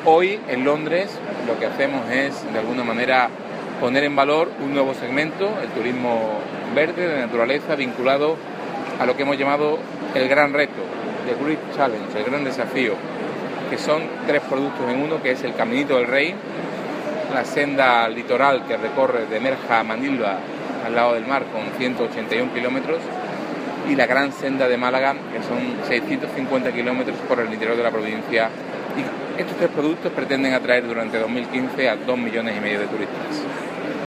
Hoy en Londres lo que hacemos es, de alguna manera, poner en valor un nuevo segmento, el turismo verde, de naturaleza, vinculado a lo que hemos llamado el gran reto, The Great Challenge, el gran desafío, que son 3 productos en uno, que es el Caminito del Rey, la senda litoral que recorre de Nerja a Manilva, al lado del mar, con 181 kilómetros, y la gran senda de Málaga, que son 650 kilómetros por el interior de la provincia. Y estos 3 productos pretenden atraer durante 2015 a 2,5 millones de turistas.